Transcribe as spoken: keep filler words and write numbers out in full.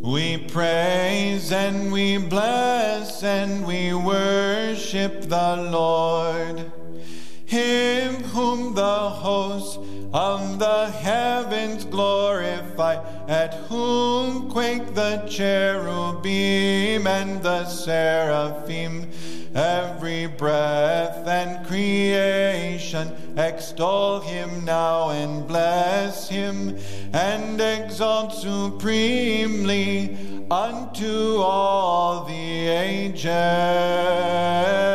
We praise and we bless and we worship the Lord, him whom the hosts of the heavens glorify, at whom quake the cherubim and the seraphim. Every breath and creation extol him now and bless him, and exalt supremely unto all the ages.